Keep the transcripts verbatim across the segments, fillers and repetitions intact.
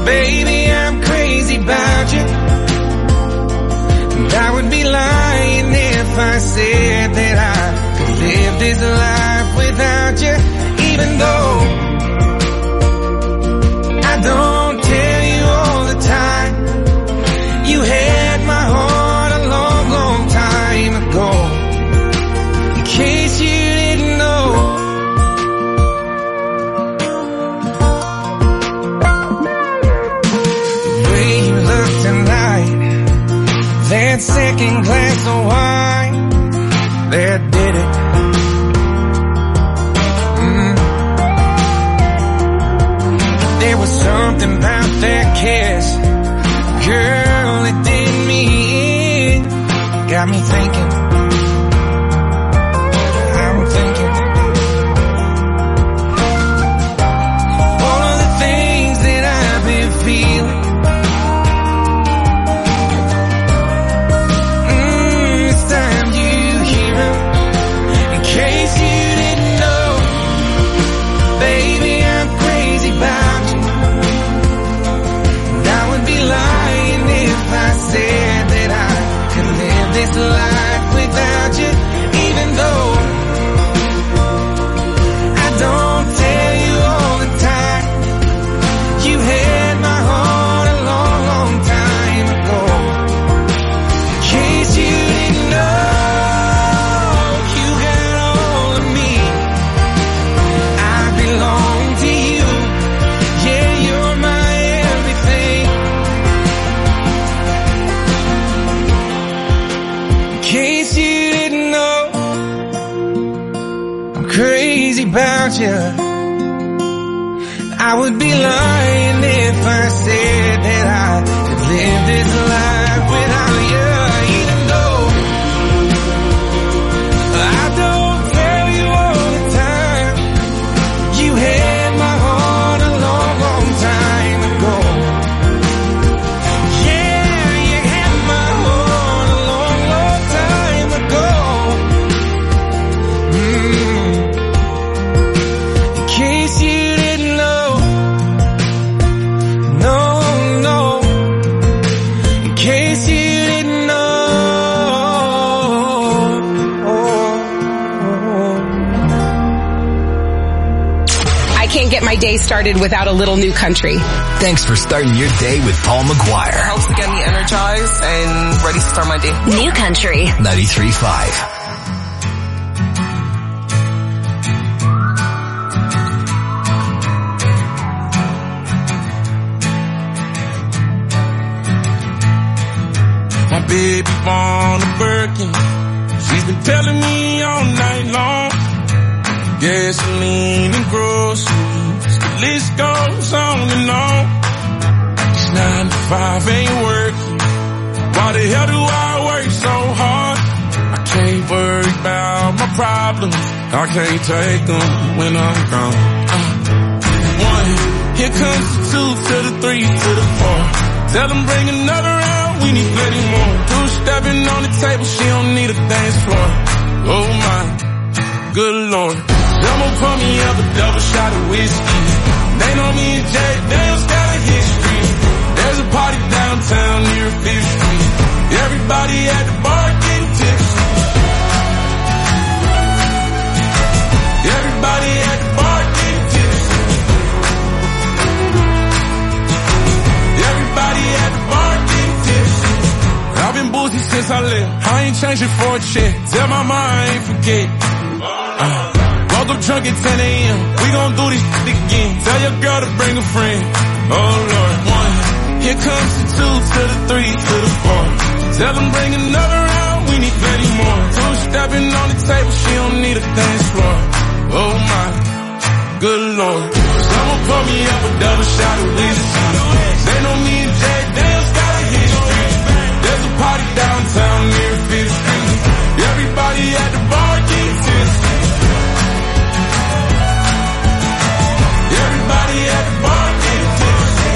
Baby, I'm crazy about you. And I would be lying if I said that I could live this life without you. Even though I don't tell you all the time, you had my heart a long, long time ago. In case you didn't know. The way you look tonight, that second glass of wine, that did it. Mm. There was something about that kiss, girl, it did me in. Got me thinking, I'm thinking all of the things that I've been feeling. Mm, it's time you hear them. In case you didn't know, baby, I'm crazy about you. And I would be lying if I said that I could live this life without you. Even though I don't tell you all the time, you had my heart a long, long time ago. In case you didn't know, you got all of me. I belong to you. Yeah, you're my everything. In case you didn't know, I'm crazy about you. I would be lying if I said that I could live this life without you. Even though I don't tell you all the time, you had my heart a long, long time ago. Yeah, you had my heart a long, long time ago. Mm. In case you didn't know, no, no. In case you didn't know. I can't get my day started without a little New Country. Thanks for starting your day with Paul McGuire. Helps to get me energized and ready to start my day. New Country. ninety-three point five. My baby born a Birkin. She's been telling me all night long. Gasoline and groceries, the list goes on and on. This nine to five ain't working. Why the hell do I work so hard? I can't worry about my problems. I can't take them when I'm gone. Uh, one, here comes the two to the three to the four. Tell them bring another round, we need plenty more. Two stepping on the table, she don't need a dance floor. Oh my, good Lord. Someone pour me up a double shot of whiskey. They know me and Jack Daniels got a history. There's a party downtown near Fifth Street. Everybody at the bar getting tipsy. Everybody at the bar getting tipsy. Everybody at the bar getting tipsy. I've been boozy since I left. I ain't changing for a check. Tell my mom I ain't forget. Uh. Woke up drunk at ten a.m. We gon' do this shit again. Tell your girl to bring a friend. Oh Lord. One, here comes the two to the three to the four. Tell them bring another round, we need plenty more. Two stepping on the table, she don't need a dance floor. Oh my, good Lord. Someone pour me up a double shot of whiskey. They know me and Jack Daniels got a history. There's a party downtown near Fifth Street. Everybody at the bar getting tipsy. Everybody at the bar getting tipsy.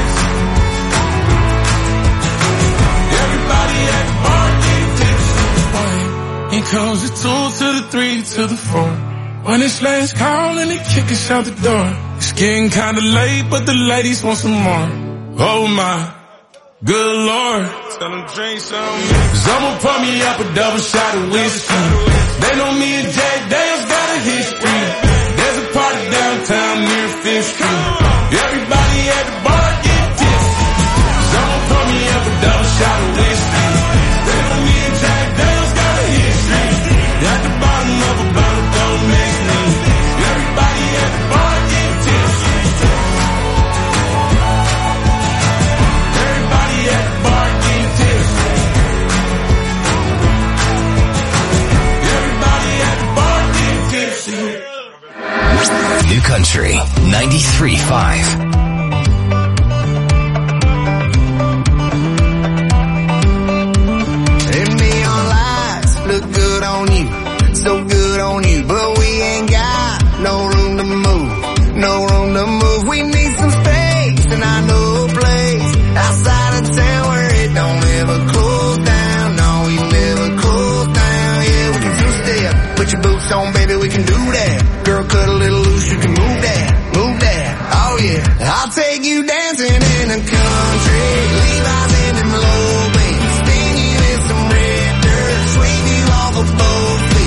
Everybody at the bar getting tipsy. Here comes the two to the three to the four. When it's last call and they kick us out the door. It's getting kinda late, but the ladies want some more. Oh my good Lord. Tell them drink some. Someone pour me up a double shot of whiskey. They know me and Jack Daniels got a history. There's a party downtown near Fifth Street. Everybody at the bar get tipsy. Someone pour me up a double shot of whiskey. They know me and Jack Daniels got a history. At the bottom of a bottle, don't mix me. Everybody at the bar get tipsy. Everybody at the bar get tipsy. Everybody at the bar get tipsy. New Country ninety-three point five. So good on you, but we ain't got no room to move, no room to move. We need some space, and I know a place outside of town where it don't ever close down. No, we never close down. Yeah, we can two-step, put your boots on, baby, we can do that. Girl, cut a little loose, you can move that, move that. Oh yeah, I'll take you dancing in the country, Levi's in them low beats, spin you in some red dirt, sweep you off a boat feet.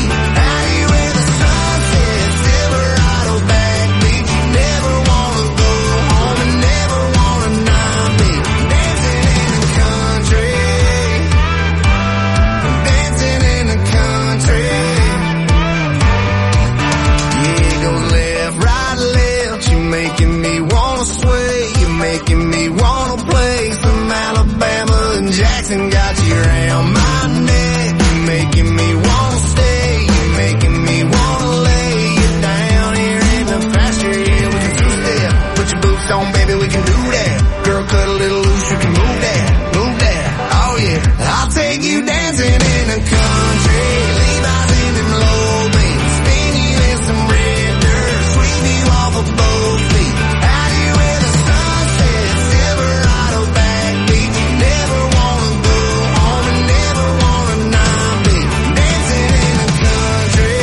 Jackson got you around my neck, you're making me wanna stay, you're making me wanna lay you down here in the pasture. Yeah, we can two-step, put your boots on, baby, we can do that. Girl, cut a little loose, you can move that, move that. Oh yeah, I'll take you dancing in the country, Levi's in them low beats, spin you in some red dirt, sweep you off a boat feet. Out here where the sun sets, Silverado backbeat, you never wanna go home and never wanna not be dancing in the country,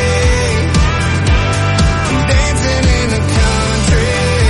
dancing in the country.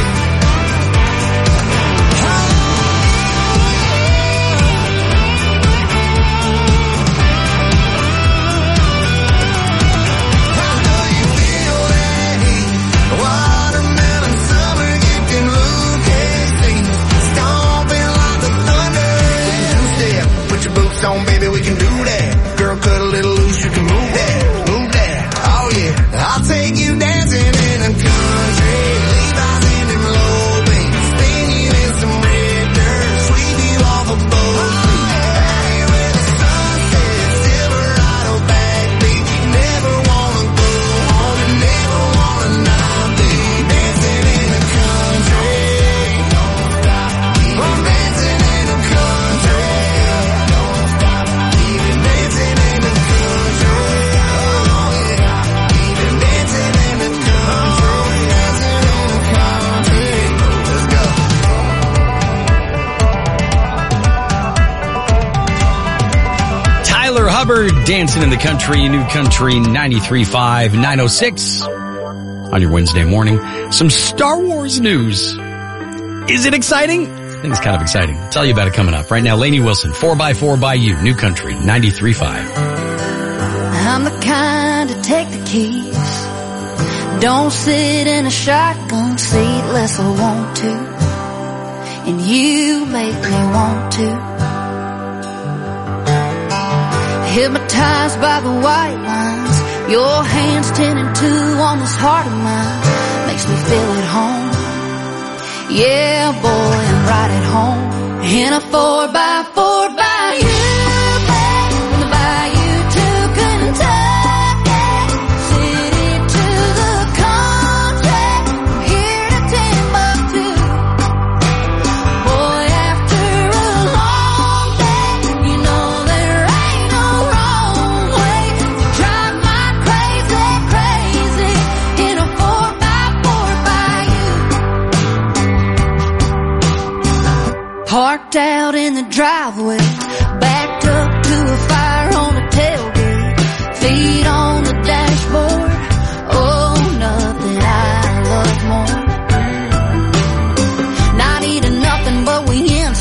I know you feel that heat, watermelon summer, getting Lucas Lee, stomping like the thunder. Two-step, put your boots on, baby, we can do that. Girl, cut a little loose, you can move that, move that. Oh yeah, I'll take you dancing in the country, Levi's in them low beats, spin you in some red dirt, sweep you off a boat feet. Out here where the sun sets, Silverado backbeat, you never wanna go home and never wanna not be dancing in the country. I'm dancing in the country. Even dancing in the country. Oh yeah. Even dancing in the country. Dancing in the country. Let's go. Tyler Hubbard, Dancing in the Country, New Country ninety-three point five, nine oh six on your Wednesday morning. Some Star Wars news. Is it exciting? I think it's kind of exciting. I'll tell you about it coming up. Right now, Lainey Wilson, four by four by you, New Country ninety-three point five. I'm the kind to take the keys. Don't sit in a shotgun seat unless I want to. And you make me want to. Hypnotized by the white lines, your hands ten and two on this heart of mine. Makes me feel at home. Yeah, boy, I'm right at home. In a four by four by you, babe. From the bayou to Kentucky, city to the country, from here to Timbuktu. Boy, after a long day, you know there ain't no wrong way to drive my crazy, crazy in a four by four by you. Parked out in the driveway, backed up to a fire on the tailgate, feet on the dashboard. Oh, nothing I love more. Not eating nothing, but we in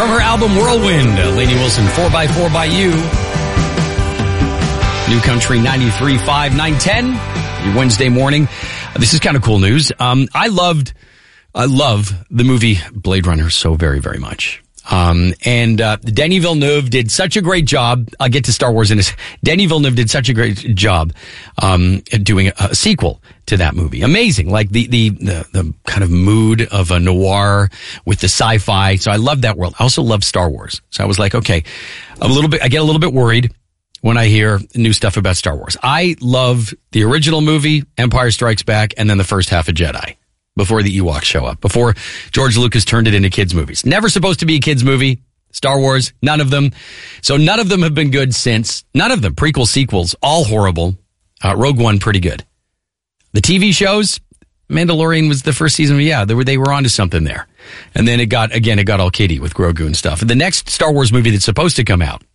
From her album Whirlwind, uh, Lainey Wilson, four by four by You. New Country ninety-three point five, nine ten, your Wednesday morning. Uh, this is kind of cool news. Um, I loved, I love the movie Blade Runner so very, very much. Um, and, uh, Denis Villeneuve did such a great job. I'll get to Star Wars in a second. Denis Villeneuve did such a great job, um, at doing a, a sequel to that movie. Amazing. Like the, the, the, the kind of mood of a noir with the sci-fi. So I love that world. I also love Star Wars. So I was like, okay, I'm a little bit, I get a little bit worried when I hear new stuff about Star Wars. I love the original movie, Empire Strikes Back, and then the first half of Jedi. Before the Ewoks show up, before George Lucas turned it into kids' movies. Never supposed to be a kids' movie. Star Wars, none of them. So none of them have been good since. None of them. Prequel, sequels, all horrible. Uh, Rogue One, pretty good. The T V shows, Mandalorian was the first season. Yeah, they were, they were onto something there. And then it got, again, it got all kiddie with Grogu and stuff. And the next Star Wars movie that's supposed to come out,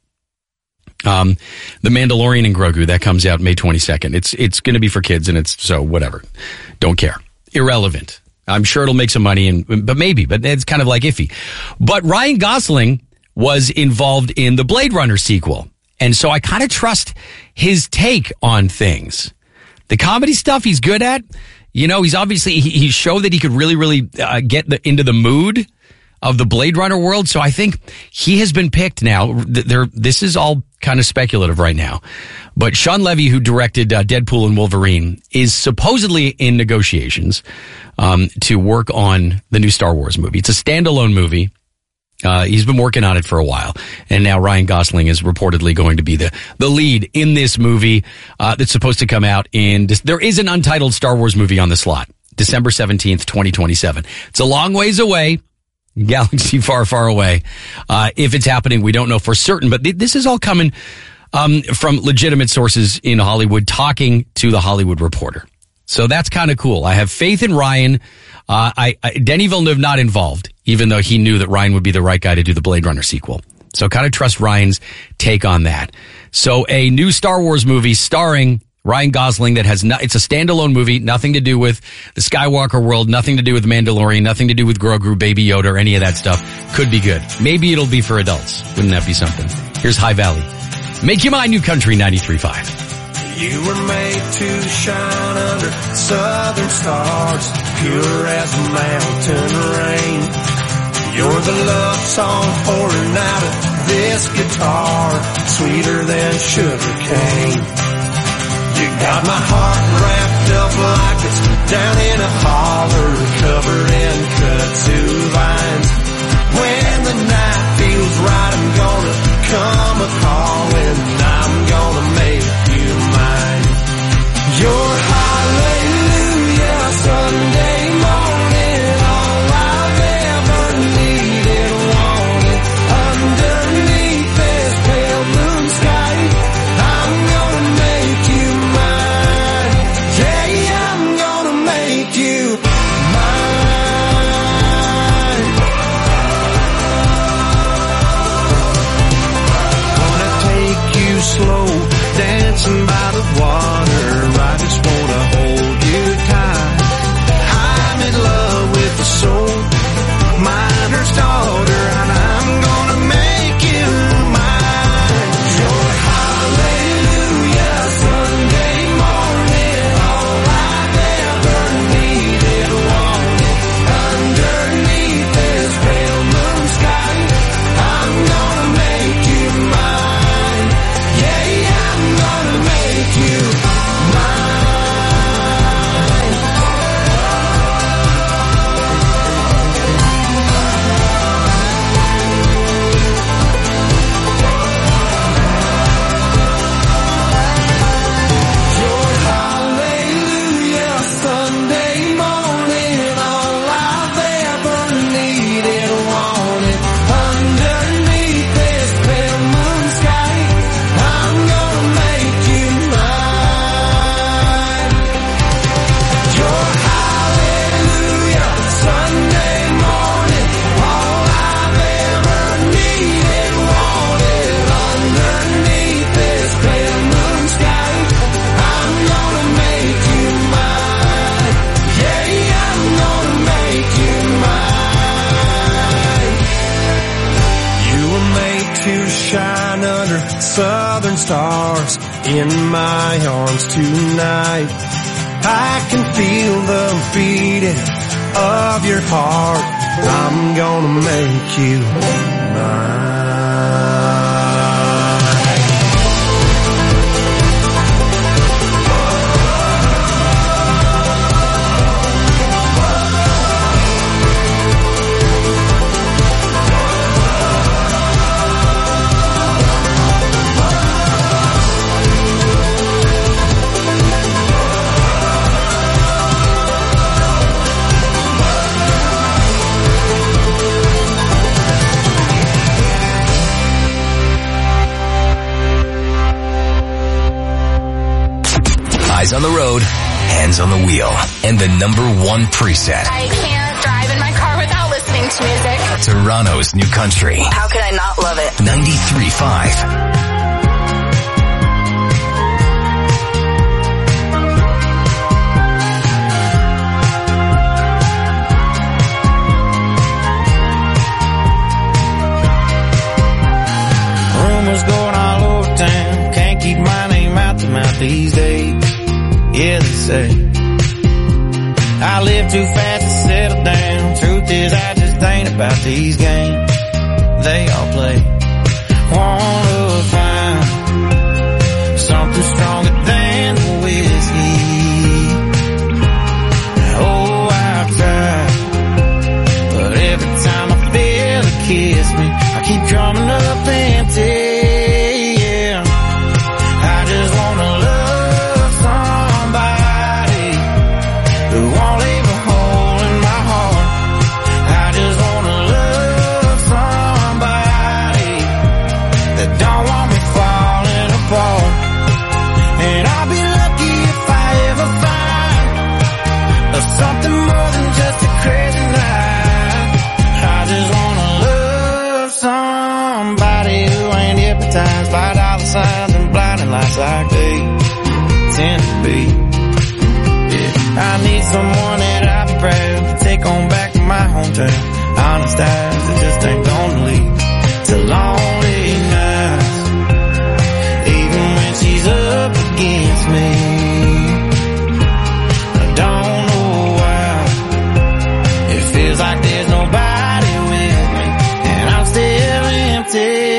um, The Mandalorian and Grogu, that comes out May twenty-second. It's, it's going to be for kids, and it's, so whatever. Don't care. Irrelevant. I'm sure it'll make some money, and but maybe, but it's kind of like iffy. But Ryan Gosling was involved in the Blade Runner sequel, and so I kind of trust his take on things. The comedy stuff he's good at. You know, he's obviously he, he showed that he could really, really uh, get the, into the mood of the Blade Runner world. So I think he has been picked now. There, this is all kind of speculative right now. But Sean Levy, who directed uh, Deadpool and Wolverine, is supposedly in negotiations um, to work on the new Star Wars movie. It's a standalone movie. Uh, he's been working on it for a while. And now Ryan Gosling is reportedly going to be the, the lead in this movie uh, that's supposed to come out in... There is an untitled Star Wars movie on the slot. December seventeenth, twenty twenty-seven. It's a long ways away. Galaxy far, far away. Uh, if it's happening, we don't know for certain. But th- this is all coming um, from legitimate sources in Hollywood talking to The Hollywood Reporter. So that's kind of cool. I have faith in Ryan. Uh, I, I Denis Villeneuve not involved, even though he knew that Ryan would be the right guy to do the Blade Runner sequel. So kind of trust Ryan's take on that. So a new Star Wars movie starring Ryan Gosling that has no, it's a standalone movie, nothing to do with the Skywalker world, nothing to do with Mandalorian, nothing to do with Grogu, Baby Yoda, or any of that stuff. Could be good. Maybe it'll be for adults. Wouldn't that be something? Here's High Valley. Make You Mine, New Country ninety-three point five. You were made to shine under southern stars, pure as a mountain rain. You're the love song pouring out of this guitar, sweeter than sugar cane. You got my heart wrapped up like it's down in a holler, covered in kudzu vines. When the night feels right, I'm gonna come a-calling, I'm gonna make you mine. Your hallelujah Sunday morning, all I've ever needed, wanted, underneath this pale blue sky, I'm gonna make you mine. Yeah, I'm gonna make you mine. southern stars in my arms tonight. I can feel the beating of your heart. I'm gonna make you mine. Eyes on the road, hands on the wheel, and the number one preset. I can't drive in my car without listening to music. Toronto's New Country. How could I not love it? ninety-three point five. These days, yeah, they say I live too fast to settle down. Truth is, I just ain't about these games they all play. Wanna find something stronger than the whiskey. Oh, I've tried, but every time I feel it kiss me, I keep coming up empty. Like they tend to be. Yeah, I need someone that I be proud to take on back to my hometown. Honest eyes that just ain't gonna lead to lonely nights. Even when she's up against me, I don't know why. It feels like there's nobody with me, and I'm still empty.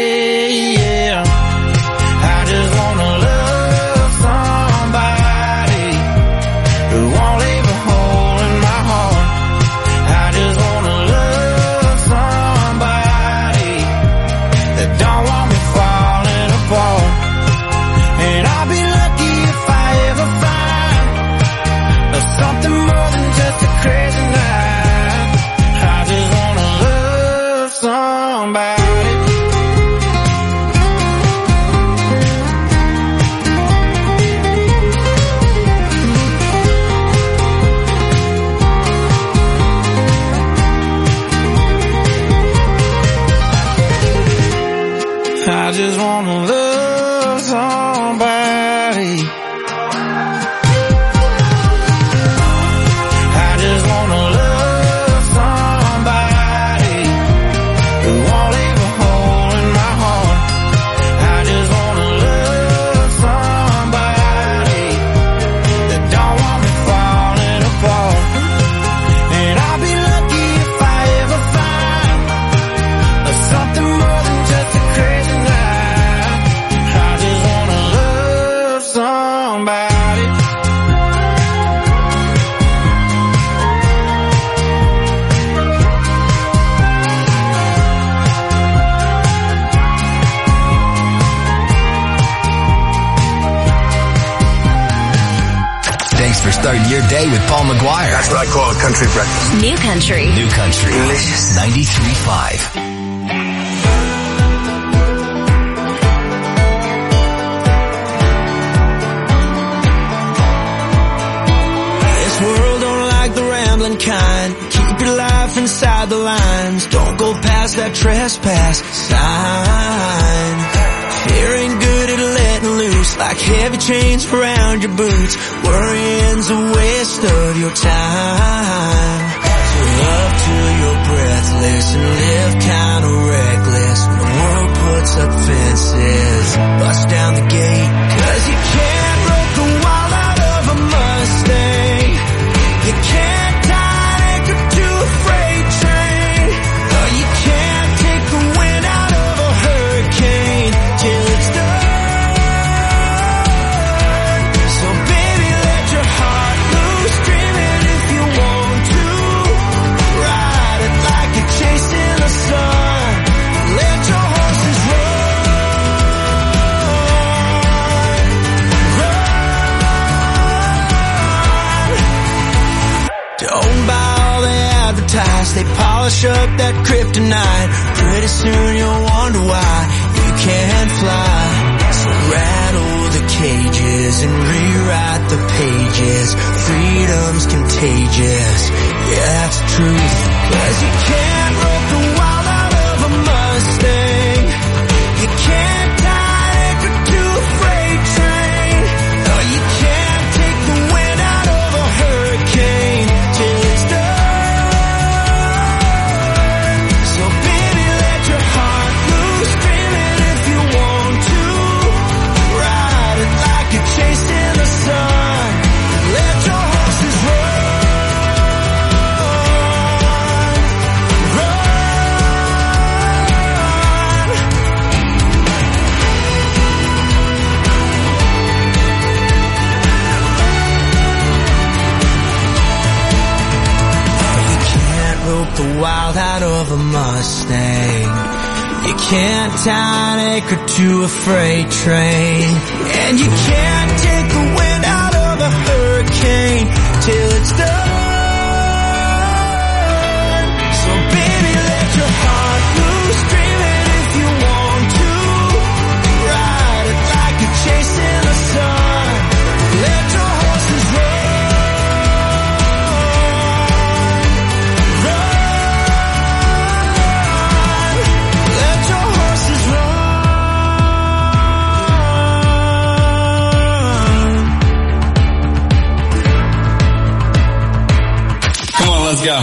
I just wanna love somebody. I just wanna love somebody who won't leave a hole in my heart. I just wanna love somebody that don't want me falling apart. And I'll be lucky if I ever find something more than just a crazy night. For starting your day with Paul McGuire. That's what I call a country breakfast. New Country. New Country. Delicious. ninety-three point five. This world don't like the rambling kind. Keep your life inside the lines. Don't go past that trespass sign. Fear ain't good at letting loose, like heavy chains around your boots. Worrying's a waste of your time. So love till you're breathless and live kinda reckless when the world puts up fences. up that kryptonite. Pretty soon you'll wonder why you can't fly. So rattle the cages and rewrite the pages. Freedom's contagious, yeah, that's the truth. Cause you can't rope the wild out of a Mustang. You can't tie anchor to a freight train. No, you can't take the wind out of a hurricane till it's done. So baby, let your heart loose, dream it if you want to. Ride it like you're chasing the sun. Let your horses run. The wild out of a Mustang. You can't tie an anchor to a freight train. And you can't take the wind out of a hurricane till it's done. So baby, let your heart loose, dream it if you want to. Ride it like you're chasing the sun. Let your horses run. Let's go.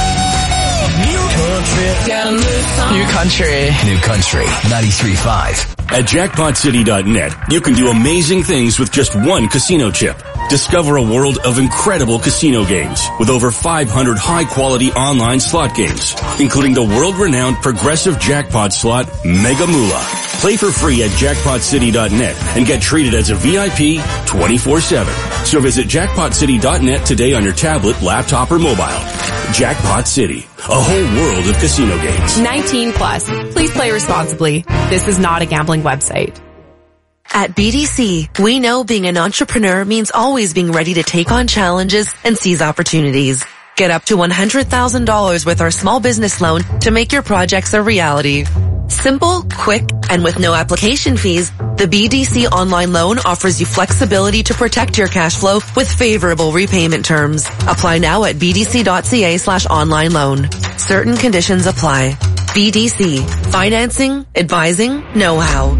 New country. New Country ninety-three point five. At jackpot city dot net, you can do amazing things with just one casino chip. Discover a world of incredible casino games with over five hundred high-quality online slot games, including the world-renowned progressive jackpot slot Mega Moolah. Play for free at jackpot city dot net and get treated as a V I P twenty-four seven. So visit jackpot city dot net today on your tablet, laptop, or mobile. Jackpot City, a whole world of casino games. nineteen plus. Please play responsibly. This is not a gambling website. At B D C, we know being an entrepreneur means always being ready to take on challenges and seize opportunities. Get up to one hundred thousand dollars with our small business loan to make your projects a reality. Simple, quick, and with no application fees, the B D C online loan offers you flexibility to protect your cash flow with favorable repayment terms. Apply now at bdc.ca slash online loan. Certain conditions apply. B D C. Financing, advising, know-how.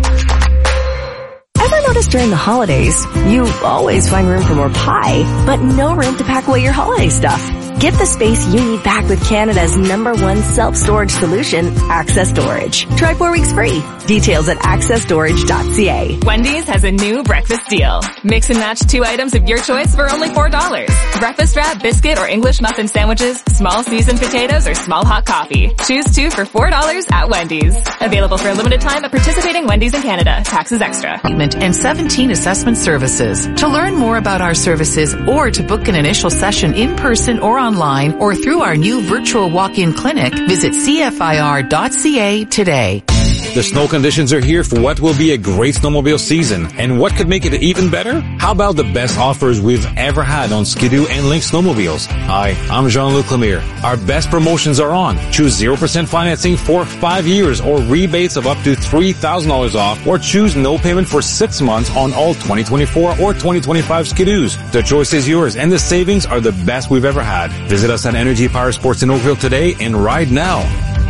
Ever noticed during the holidays, you always find room for more pie, but no room to pack away your holiday stuff? Get the space you need back with Canada's number one self-storage solution, Access Storage. Try four weeks free. Details at access storage dot c a. Wendy's has a new breakfast deal. Mix and match two items of your choice for only four dollars. Breakfast wrap, biscuit, or English muffin sandwiches, small seasoned potatoes, or small hot coffee. Choose two for four dollars at Wendy's. Available for a limited time at participating Wendy's in Canada. Taxes extra. And seventeen assessment services. To learn more about our services or to book an initial session in person or online or through our new virtual walk-in clinic, visit c f i r dot c a today. The snow conditions are here for what will be a great snowmobile season. And what could make it even better? How about the best offers we've ever had on Ski-Doo and Lynx snowmobiles? Hi, I'm Jean-Luc Lemire. Our best promotions are on. Choose zero percent financing for five years or rebates of up to three thousand dollars off, or choose no payment for six months on all twenty twenty-four or twenty twenty-five Ski-Doos. The choice is yours and the savings are the best we've ever had. Visit us at Energy Power Sports in Oakville today and ride now.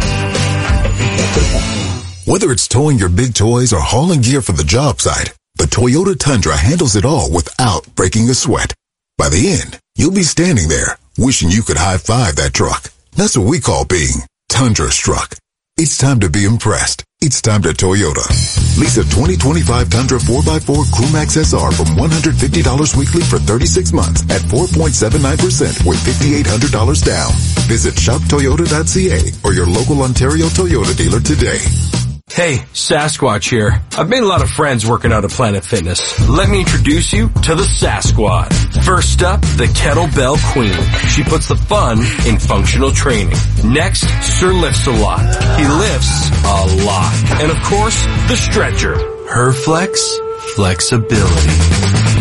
Whether it's towing your big toys or hauling gear for the job site, the Toyota Tundra handles it all without breaking a sweat. By the end, you'll be standing there, wishing you could high-five that truck. That's what we call being Tundra-struck. It's time to be impressed. It's time to Toyota. Lease a twenty twenty-five Tundra four by four Crewmax S R from one hundred fifty dollars weekly for thirty-six months at four point seven nine percent with five thousand eight hundred dollars down. Visit shop toyota dot c a or your local Ontario Toyota dealer today. Hey, Sasquatch here. I've made a lot of friends working out at Planet Fitness. Let me introduce you to the Sasquad. First up, the Kettlebell Queen. She puts the fun in functional training. Next, Sir Lifts a Lot. He lifts a lot. And of course, the Stretcher. Her flex, flexibility.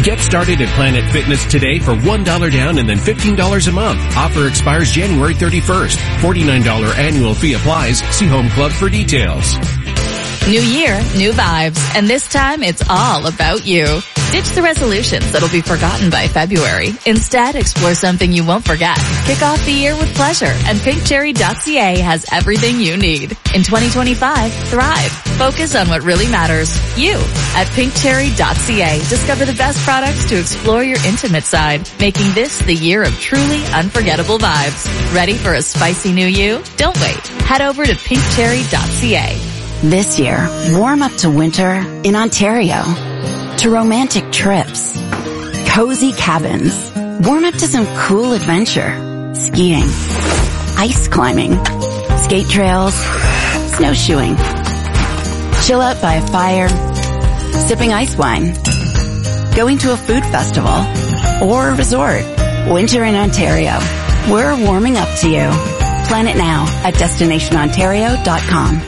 Get started at Planet Fitness today for one dollar down and then fifteen dollars a month. Offer expires January thirty-first. forty-nine dollars annual fee applies. See Home Club for details. New year, new vibes, and this time it's all about you. Ditch the resolutions that'll be forgotten by February. Instead, explore something you won't forget. Kick off the year with pleasure, and pink cherry dot c a has everything you need. In twenty twenty-five, thrive. Focus on what really matters. You. At pink cherry dot c a, discover the best products to explore your intimate side, making this the year of truly unforgettable vibes. Ready for a spicy new you? Don't wait. Head over to pink cherry dot c a. This year, warm up to winter in Ontario. To romantic trips, cozy cabins, warm up to some cool adventure, skiing, ice climbing, skate trails, snowshoeing, chill out by a fire, sipping ice wine, going to a food festival, or a resort. Winter in Ontario. We're warming up to you. Plan it now at destination ontario dot com.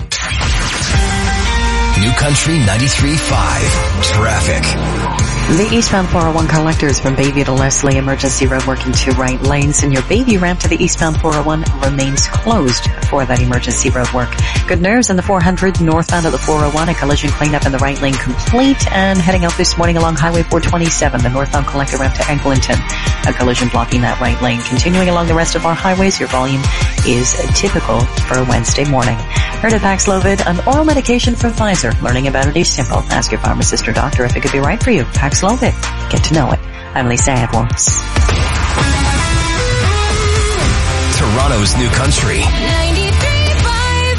New Country ninety-three point five. Traffic. The eastbound four oh one collectors from Bayview to Leslie, emergency road working two right lanes, and your Bayview ramp to the eastbound four oh one remains closed for that emergency road work. Good news in the four hundred northbound of the four oh one, a collision cleanup in the right lane complete, and heading out this morning along Highway four twenty-seven, the northbound collector ramp to Eglinton, a collision blocking that right lane. Continuing along the rest of our highways, your volume is typical for a Wednesday morning. Heard of Paxlovid, an oral medication from Pfizer. Learning about it is simple. Ask your pharmacist or doctor if it could be right for you. Paxlovid. Get to know it. I'm Lisa Edwards. Toronto's New Country. ninety-three point five.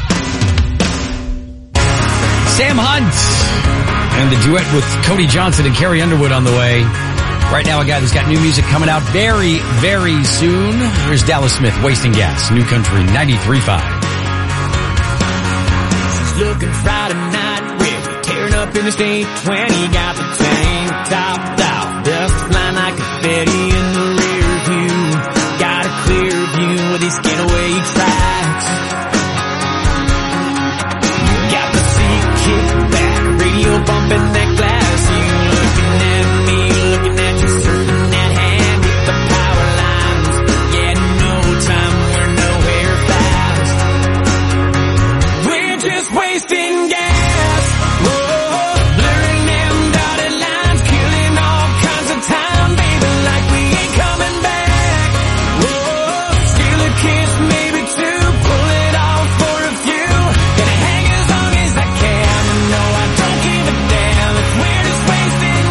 Sam Hunt and the duet with Cody Johnson and Carrie Underwood on the way. Right now, a guy that's got new music coming out very, very soon. Here's Dallas Smith, Wasting Gas, New Country ninety-three point five. Looking Friday night, we're tearing up in the state twenty, got the tank topped off, dust flying like confetti in the rear view, got a clear view of these getaway tracks, got the seat kicked back, radio bumping that glass, you looking at me, looking at you, surfing that hand with the power lines, yeah, no time, we're nowhere fast, we're just wasting gas, whoa, blurring them dotted lines, killing all kinds of time, baby, like we ain't coming back, whoa, steal a kiss, maybe two, pull it off for a few, gonna hang as long as I can, and no, I don't give a damn, if we're just wasting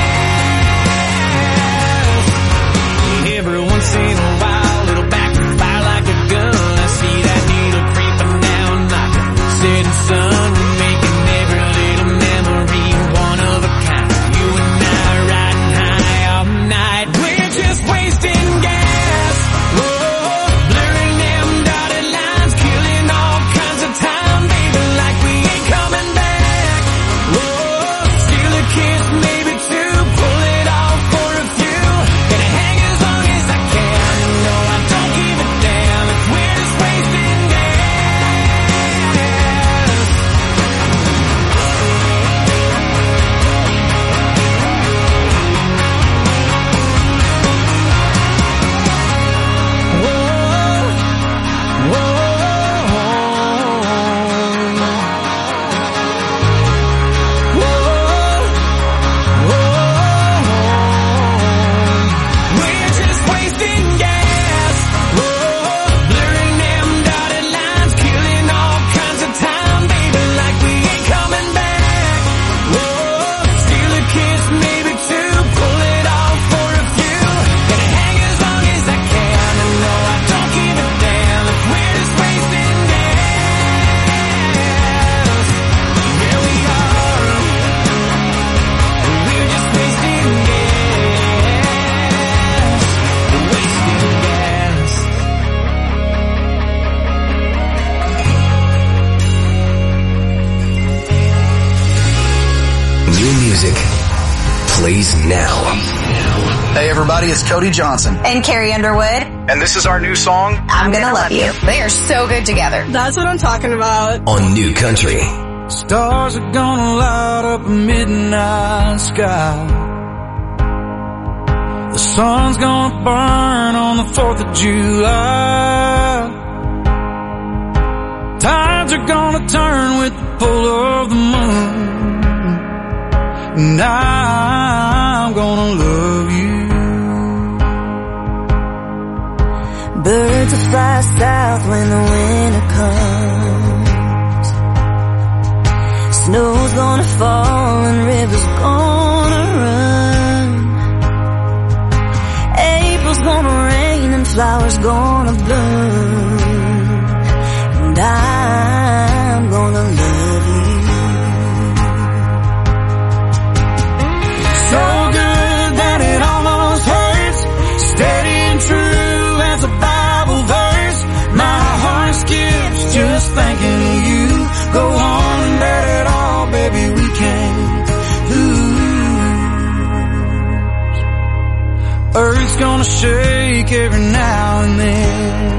gas, every once in a while, it'll backfire like a gun, I see that needle creeping down like a setting sun, we're making every little memory one of a kind, you and I riding high all night, we're just wasting gas, whoa, blurring them dotted lines, killing all kinds of time, baby, like we ain't coming back, whoa, steal a kiss, maybe two, pull it off for a few, gonna hang as long as I can, and no, I don't give a damn, if we're just wasting gas. We're just wasting gas, whoa, blurring them dotted lines, killing all kinds of time, baby, like we ain't coming back, whoa, steal a kiss, maybe two, pull it off for a few, gonna hang as long as I can, and no, I don't give a damn, if we're just wasting gas, here we are, we're just wasting gas, wasting gas. New music plays now. Hey everybody, it's Cody Johnson. And Carrie Underwood. And this is our new song, I'm Gonna Love You. They are so good together. That's what I'm talking about. On New Country. Stars are gonna light up a midnight sky. Sun's gonna burn on the fourth of July. Tides are gonna turn with the pull of the moon. And I'm gonna love you. Birds will fly south when the winter comes. Snow's gonna fall and rivers gonna run. April's gonna rain and flowers gonna bloom. And I'm gonna love you. So good that it almost hurts. Steady and true as a Bible verse. My heart skips just thinking of you. Go on and bet it all, baby, we can't lose. Earth's gonna shake every now and then.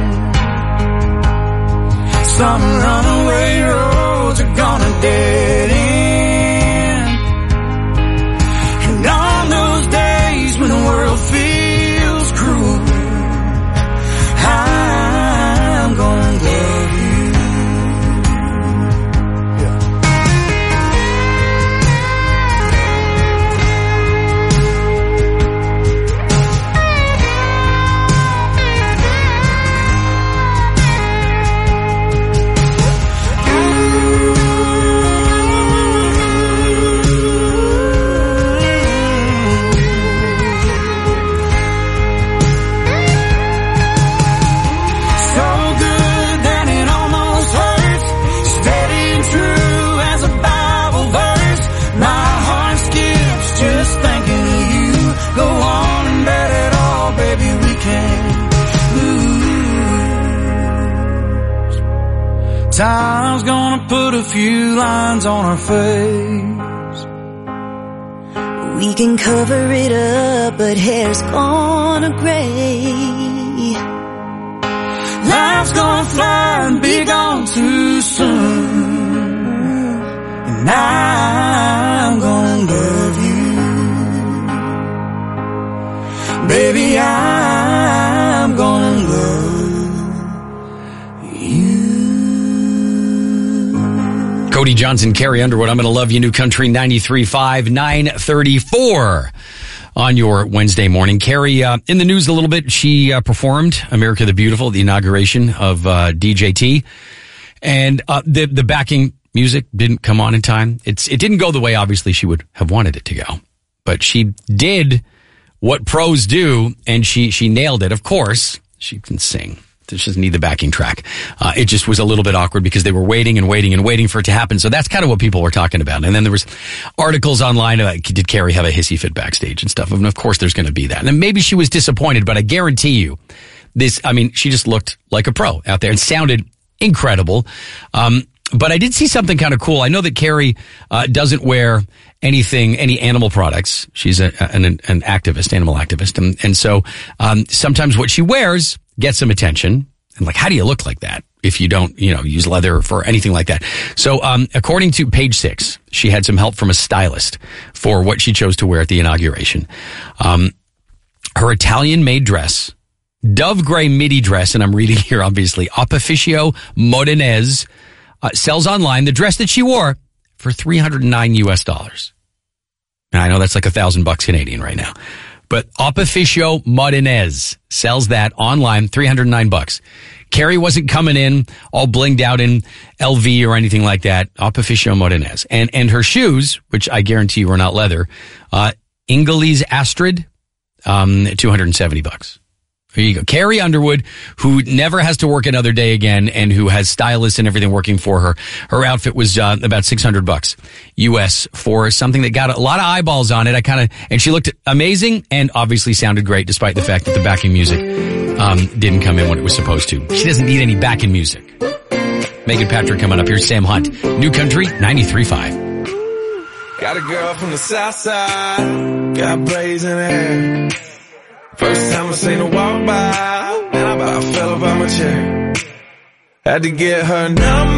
Some runaway roads are gonna dead end. And on those days when the world feels cruel, I'm gonna love you. Time's gonna put a few lines on our face. We can cover it up, but hair's gonna gray. Life's gonna fly and be gone too soon. And I'm gonna love you. Baby, I'm gonna love Cody Johnson, Carrie Underwood. I'm going to love you. New Country ninety-three point five, nine thirty-four on your Wednesday morning. Carrie, uh, in the news a little bit, she uh, performed America the Beautiful, the inauguration of uh, D J T. And uh, the the backing music didn't come on in time. It's It didn't go the way, obviously, she would have wanted it to go. But she did what pros do, and she, she nailed it. Of course, she can sing. She doesn't need the backing track. Uh, it just was a little bit awkward because they were waiting and waiting and waiting for it to happen. So that's kind of what people were talking about. And then there was articles online about, did Carrie have a hissy fit backstage and stuff? And of course there's going to be that. And maybe she was disappointed, but I guarantee you this, I mean, she just looked like a pro out there and sounded incredible. Um, but I did see something kind of cool. I know that Carrie, uh, doesn't wear anything, any animal products. She's a, an, an activist, animal activist. And, and so, um, sometimes what she wears gets some attention. And like, how do you look like that if you don't, you know, use leather for anything like that? So, um, according to Page Six, she had some help from a stylist for what she chose to wear at the inauguration. Um, her Italian-made dress, dove gray midi dress, and I'm reading here, obviously, Opificio Modenese, uh, sells online the dress that she wore for three hundred nine U S dollars. Now, I know that's like a thousand bucks Canadian right now. But Opificio Modenese sells that online, three hundred nine bucks. Carrie wasn't coming in all blinged out in L V or anything like that. Opificio Modenese. And, and her shoes, which I guarantee you were not leather, uh, Ingles Astrid, um, two hundred seventy bucks. There you go. Carrie Underwood, who never has to work another day again and who has stylists and everything working for her. Her outfit was uh, about six hundred bucks U S for something that got a lot of eyeballs on it. I kind of, and she looked amazing and obviously sounded great despite the fact that the backing music um, didn't come in when it was supposed to. She doesn't need any backing music. Megan Patrick coming up. Here's Sam Hunt. New Country ninety-three point five. Got a girl from the south side, got blazing hair. First time I seen her walk by, man, I about fell up out my chair. Had to get her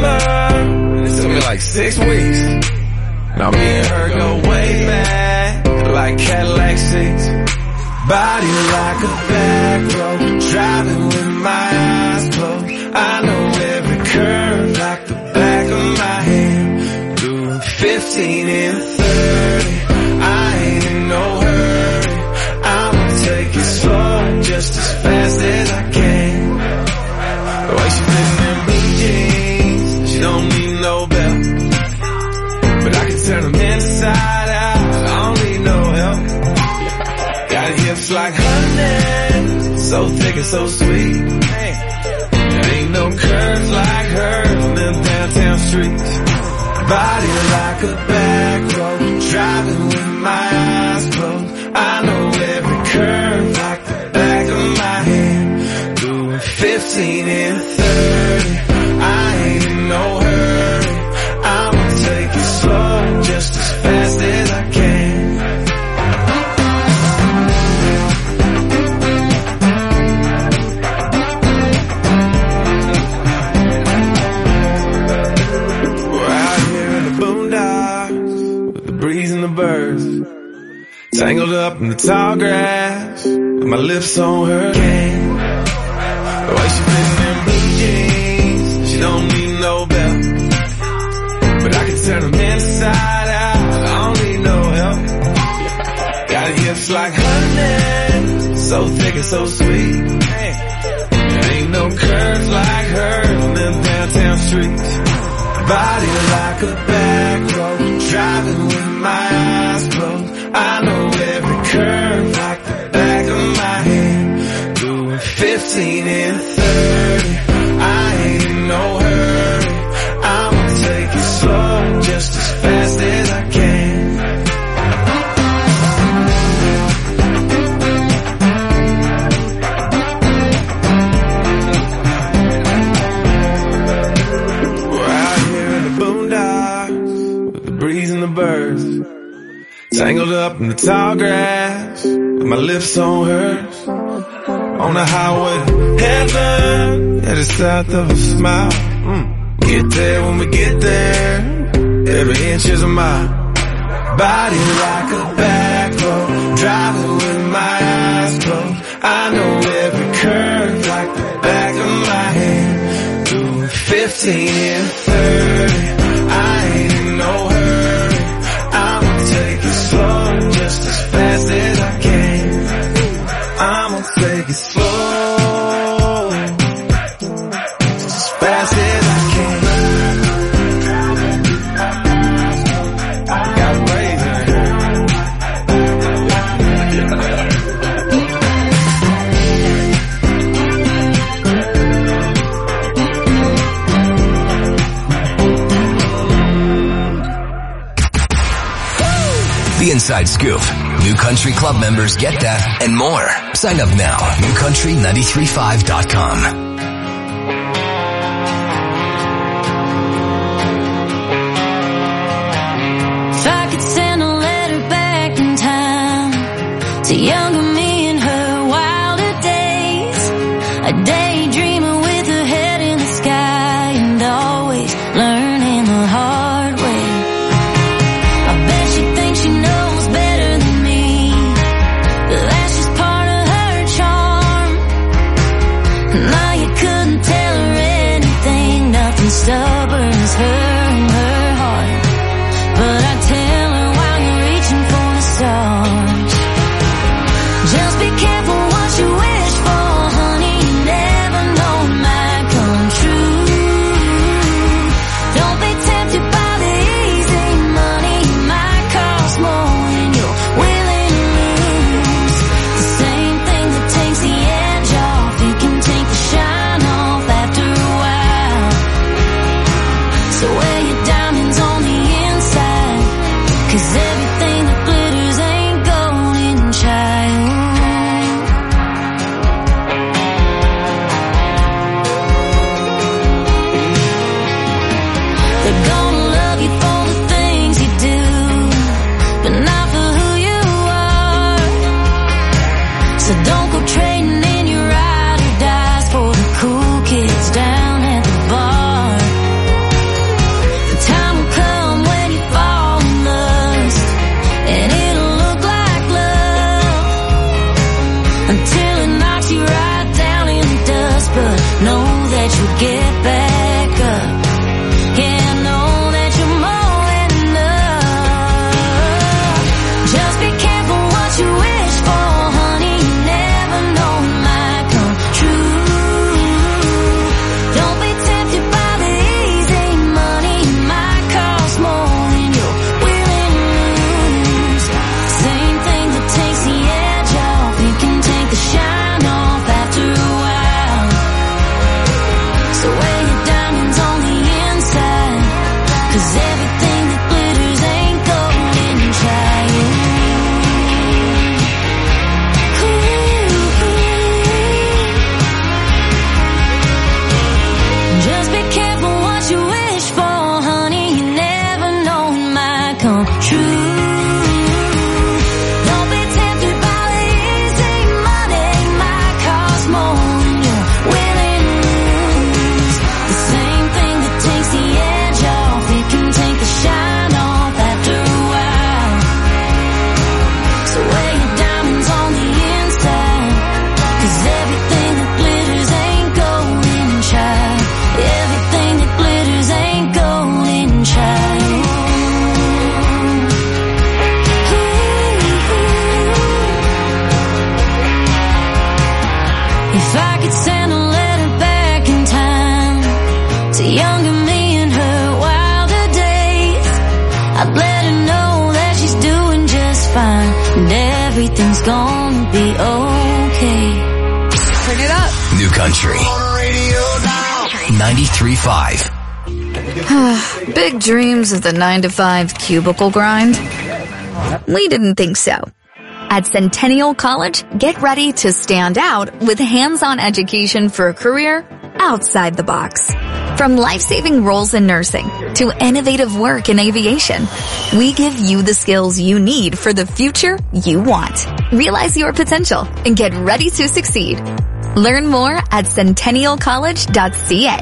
number, it took me like six weeks. Now me and her go way back, like Cadillac six. Body like a back road, driving with my eyes closed. I know every curve like the back of my hand. Doing fifteen and thirty, I ain't in no hurry. I'ma take it slow, just as fast as I can. The way she's fitting in blue jeans, she don't need no belt. But I can turn them inside out, I don't need no help. Got hips like honey, so thick and so sweet. There ain't no curves like hers on them downtown streets. Body like a back road, driving with my eyes closed. I know every curve like the back of my hand. Doing fifteen and thirty, I ain't in no hurry. I'ma take it slow, just as fast as I can. Tangled up in the tall grass, with my lips on her cane. The way she fitting in blue jeans, she don't need no belt. But I can turn them inside out, I don't need no help. Got hips like honey, so thick and so sweet. There ain't no curves like hers on them downtown streets. Body like a back road, driving with my eyes closed. I know every curve like the back of my hand. Doing fifteen and thirty, I ain't in no hurry. I'ma take it slow, just as fast as I can. We're out here in the boondocks, with the breeze and the birds. Tangled up in the tall grass, with my lips on hers. On the highway to heaven, at the south of a smile. Mm. Get there when we get there, every inch is a mile. Body like a back road, driving with my eyes closed. I know every curve like the back of my hand. Doing fifteen and thirty, I ain't in no hurry. I'ma take it slow, just as fast as I can. I'ma take it slow, just as fast as I can. I got waves in here. The Inside Scoop. New Country Club members get that and more. Sign up now. new country nine three five dot com. If I could send a letter back in time to younger me in her wilder days, a daydreamer with her head in the sky and always learning the hard way. I bet she thinks she knows better than me, but that's just part of her charm. Now you couldn't tell her anything, nothing stubborn as her and her heart. But I tell her while you're reaching for the stars, 'Cause everything that glitters ain't golden, child. Just be careful what you wish for, honey. You never know it might come true. Don't be tempted by the easy money. It might cost more than you're willing to lose. The same thing that takes the edge off, it can take the shine off after a while. So wear your diamonds on the inside, 'cause everything that glitters ain't golden, child. Everything that glitters ain't golden, child. If I could send a letter back in time to younger me in her wilder days, I'd let her know that she's doing just fine and everything's gonna be okay. Turn it up. New Country ninety-three point five. Big dreams of the nine to five cubicle grind? We didn't think so. At Centennial College, get ready to stand out with hands-on education for a career outside the box. From life-saving roles in nursing to innovative work in aviation, we give you the skills you need for the future you want. Realize your potential and get ready to succeed. Learn more at centennial college dot c a.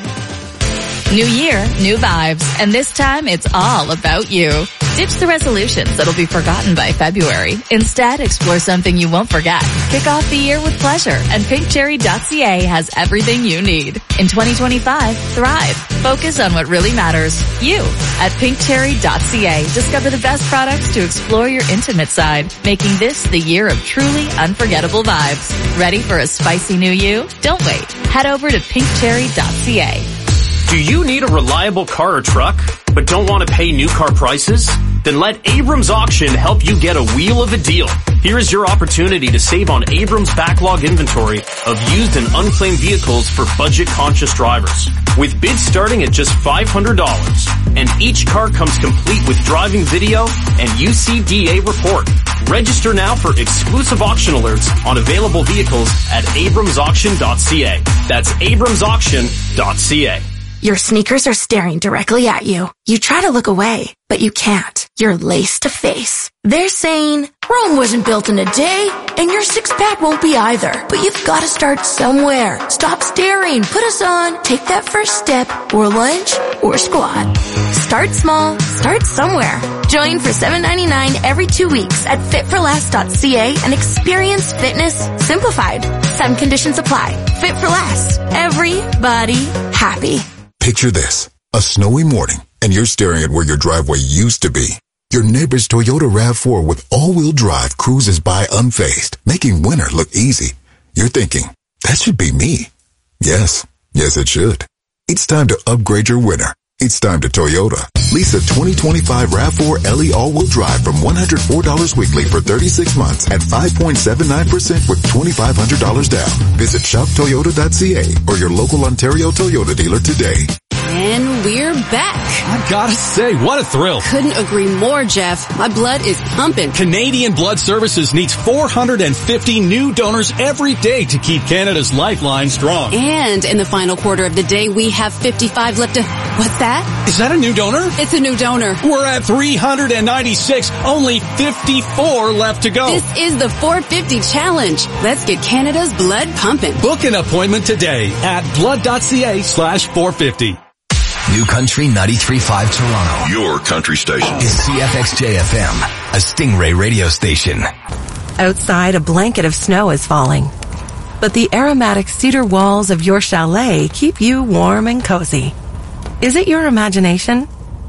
New year, new vibes, and this time it's all about you. Ditch the resolutions that'll be forgotten by February. Instead, explore something you won't forget. Kick off the year with pleasure, and pink cherry dot c a has everything you need. In twenty twenty-five, thrive. Focus on what really matters. You. At pink cherry dot c a, discover the best products to explore your intimate side, making this the year of truly unforgettable vibes. Ready for a spicy new you? Don't wait. Head over to pink cherry dot c a. Do you need a reliable car or truck, but don't want to pay new car prices? Then let Abrams Auction help you get a wheel of a deal. Here is your opportunity to save on Abrams backlog inventory of used and unclaimed vehicles for budget-conscious drivers. With bids starting at just five hundred dollars, and each car comes complete with driving video and U C D A report. Register now for exclusive auction alerts on available vehicles at abrams auction dot c a. That's abrams auction dot c a. Your sneakers are staring directly at you. You try to look away, but you can't. You're laced to face. They're saying, Rome wasn't built in a day, and your six-pack won't be either. But you've got to start somewhere. Stop staring. Put us on. Take that first step, or lunge, or squat. Start small. Start somewhere. Join for seven ninety-nine every two weeks at fit for last dot c a and experience fitness simplified. Some conditions apply. Fit for Less. Everybody happy. Picture this, a snowy morning, and you're staring at where your driveway used to be. Your neighbor's Toyota RAV four with all-wheel drive cruises by unfazed, making winter look easy. You're thinking, that should be me. Yes, yes it should. It's time to upgrade your winter. It's time to Toyota. Lease a twenty twenty-five RAV four L E all-wheel drive from one hundred four dollars weekly for thirty-six months at five point seven nine percent with twenty-five hundred dollars down. Visit shop toyota dot c a or your local Ontario Toyota dealer today. And we're back. I gotta say, what a thrill. Couldn't agree more, Jeff. My blood is pumping. Canadian Blood Services needs four hundred fifty new donors every day to keep Canada's lifeline strong. And in the final quarter of the day, we have fifty-five left to... What's that? Is that a new donor? It's a new donor. We're at three hundred ninety-six, only fifty-four left to go. This is the four fifty challenge. Let's get Canada's blood pumping. Book an appointment today at blood dot c a slash four fifty. New Country ninety-three point five Toronto. Your country station. Is C F X J F M, a Stingray radio station. Outside, a blanket of snow is falling. But the aromatic cedar walls of your chalet keep you warm and cozy. Is it your imagination?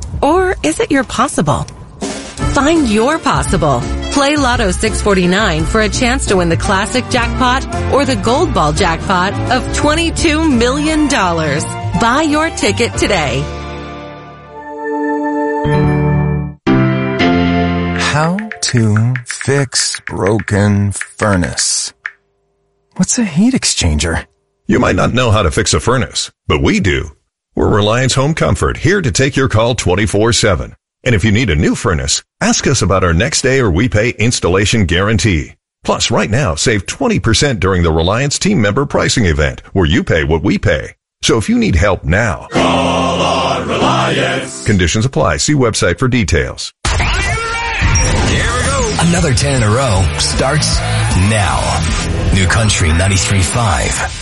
Or is it your possible? Find your possible. Play Lotto six forty-nine for a chance to win the classic jackpot or the gold ball jackpot of twenty-two million dollars. Buy your ticket today. How to fix broken furnace. What's a heat exchanger? You might not know how to fix a furnace, but we do. We're Reliance Home Comfort, here to take your call twenty-four seven. And if you need a new furnace, ask us about our next day or we pay installation guarantee. Plus, right now, save twenty percent during the Reliance team member pricing event, where you pay what we pay. So if you need help now, call on Reliance. Conditions apply. See website for details. Another ten in a row starts now. New Country ninety-three point five.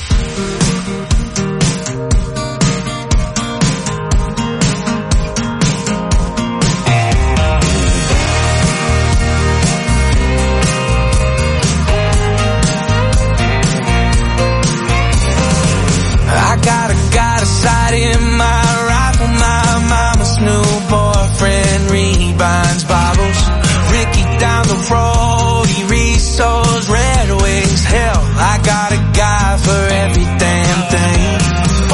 I got a, got a sight in my rifle, my mama's new boyfriend rebinds bottles. Ricky down the road, he resows Red Wings. Hell, I got a guy for every damn thing. Oh,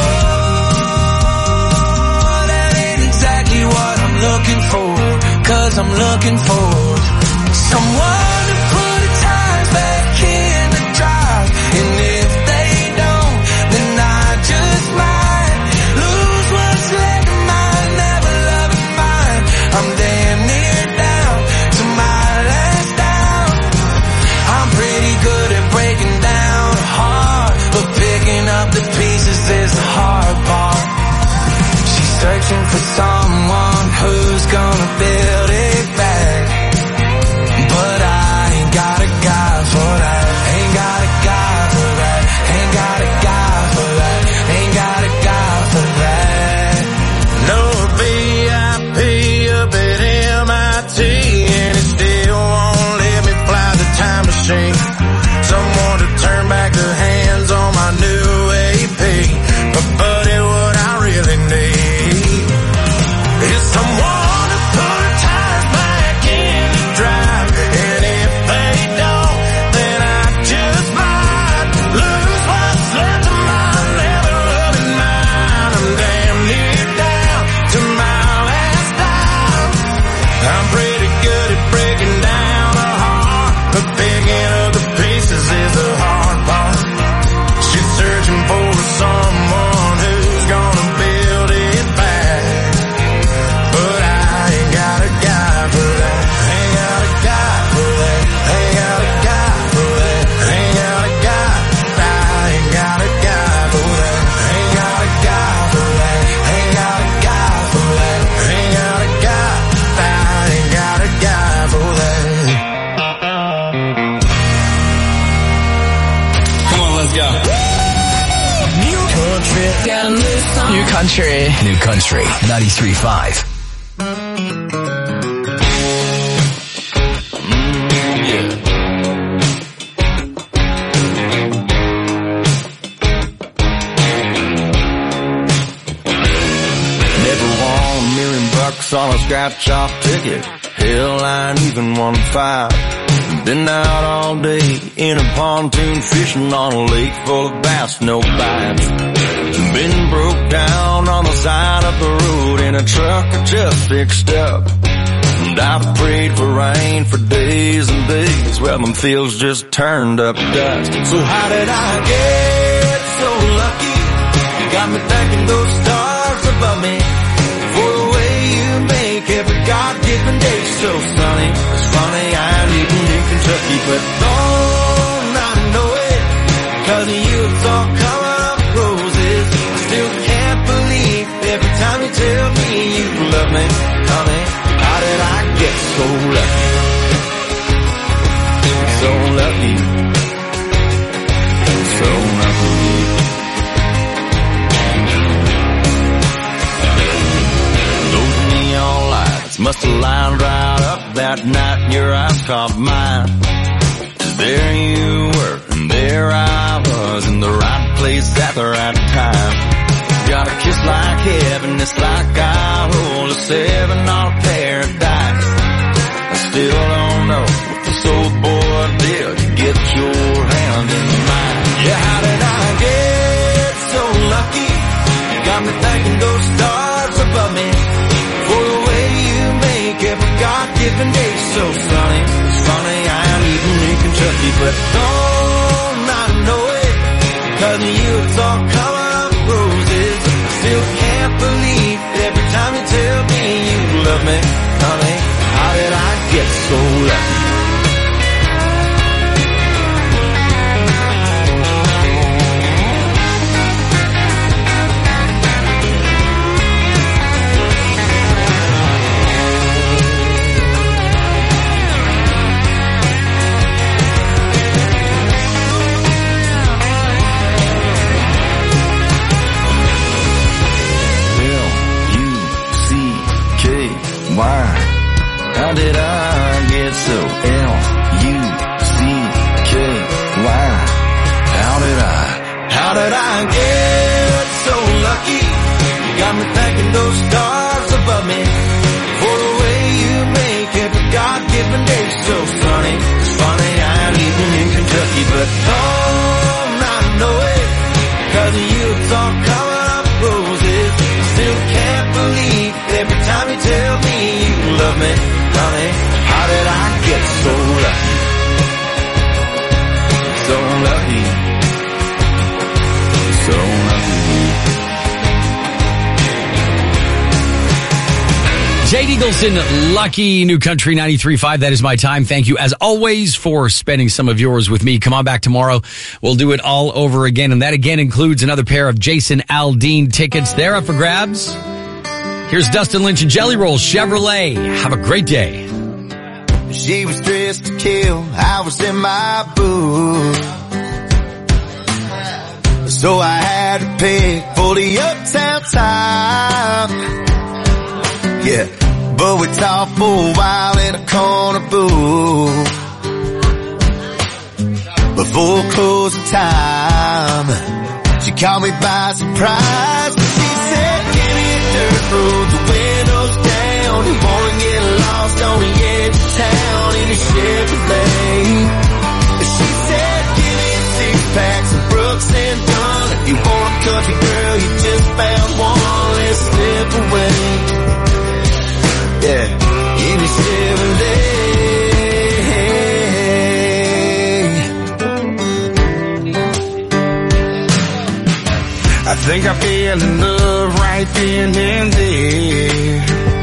that ain't exactly what I'm looking for, cause I'm looking for someone to put the tires back in the drive. And if they don't, then I just might lose what's left of mine, never loving mine. I'm damn near down to my last down. I'm pretty good at breaking down a heart, but picking up the pieces is the hard part. She's searching for someone who's gonna build it back, but I ain't got a guy for that. Ain't got a guy for that. Ain't got a guy for that. Ain't got a guy for that. No V I P up at M I T, and it still won't let me fly the time machine. Someone to turn back the hands on my new A P. But buddy, what I really need is someone to put the tires back in the drive. And if they don't, then I just might lose what's left of my never loving mine. I'm damn near down to my last dime. I'm pretty good at breaking down a heart, but picking up the pieces is the hard part. She's searching for someone who's gonna build it back, but I ain't got a guy for that. Ain't got a guy for that. Ain't got a guy for that. Ain't got a guy. I ain't got a guy for that. Ain't got a guy for that. Ain't got a guy for that. Ain't got a guy. I ain't got a guy for that. Come on, let's go. New country, got a new song. New Country. New Country ninety-three point five. Never won a million bucks on a scratch-off ticket. Hell, I ain't even won five. Been out all day in a pontoon fishing on a lake full of bass, no bites. Been broke down on the side of the road in a truck I just fixed up. And I've prayed for rain for days and days. Well, them fields just turned up dust. So how did I get so lucky? You got me thanking those stars above me for the way you make every God-given day so sunny. It's funny, I ain't even in Kentucky, but don't I know it? Cause of you it's all coming up roses. I still can't believe every time you tell me you love me. Honey, how did I get so lucky? So lucky. So lucky. Those neon lights must have lined right up that night and your eyes caught mine. There you were, and there I was, in the right place at the right time. Got a kiss like heaven, it's like I hold a seven-dollar paradise. I still don't know what this old boy did to get your hand in mine. Yeah, how did I get so lucky? You got me thanking those stars above me for the way you make every God-given day so sunny. It's funny, I ain't even in Kentucky, but don't I know it? Cause of you it's all coming up roses. Still can't love me, honey? How did I get so lucky? Why? How did I get so L U C K Y? How did I, how did I get so lucky? You got me thanking those stars above me for the way you make every God-given day so sunny. It's funny, I'm living in Kentucky, but oh, I know it, 'cause of you it's all coming up roses. Still can't believe every time you tell me you love me, honey. How did I get so lucky? So lucky. So lucky. Jade Eagleson, Lucky, New Country ninety-three point five. That is my time. Thank you, as always, for spending some of yours with me. Come on back tomorrow. We'll do it all over again. And that again includes another pair of Jason Aldean tickets. They're up for grabs. Here's Dustin Lynch and Jelly Roll Chevrolet. Have a great day. She was dressed to kill. I was in my booth. So I had to pick for the uptown time. Yeah, but we talked for a while in a corner booth. Before closing time, she caught me by surprise. She said, give me a dirt road, the windows down. You wanna get lost on the edge of town in a Chevrolet. She said, give me a six pack, some Brooks and Dunn. If you want a country girl, you just found one, let's slip away. Yeah, give me Chevrolet. I think I fell in love right then and there.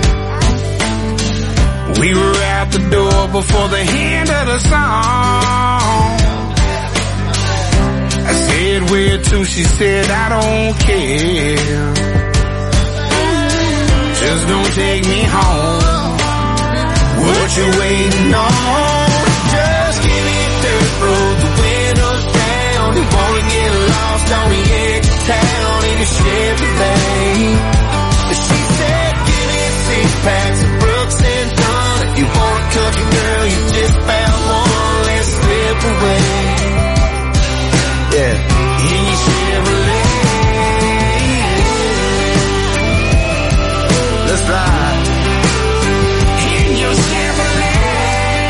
We were out the door before the end of the song. I said where to, she said I don't care. Just don't take me home. What you waiting on? Just give me a dirt road, the windows down. You wanna get lost on the edge of town in a Chevrolet. She said, give me a six pack, some Brooks and Dunn. If you want a country girl, you just found one, let's slip away. Yeah, in your Chevrolet. Let's ride. In your Chevrolet.